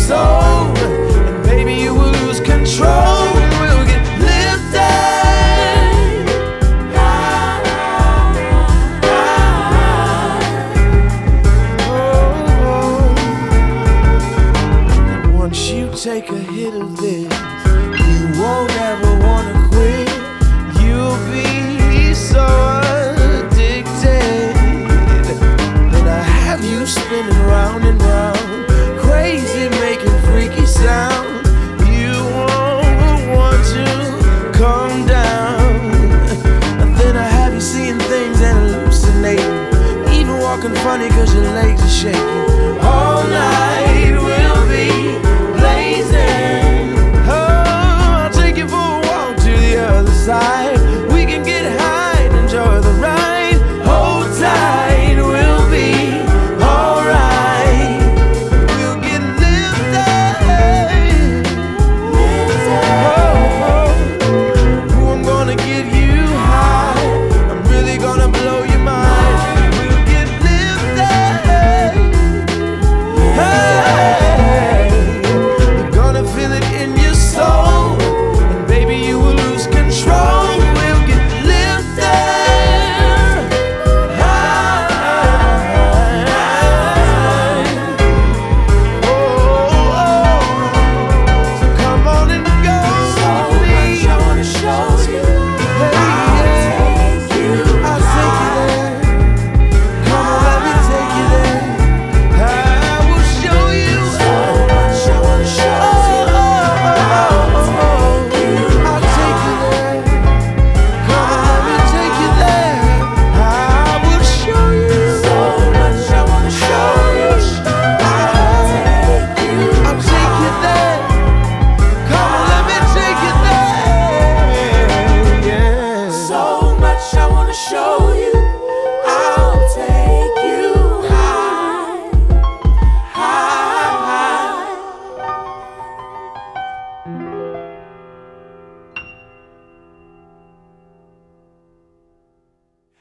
soul, and baby you will lose control. You will get lifted high. And once you take a hit of this, you won't ever wanna quit. You'll be so addicted. Then I have you spinning round and round, crazy, making freaky sound. You won't want to calm down. And then I have you seeing things and hallucinating, even walking funny cause your legs are shaking.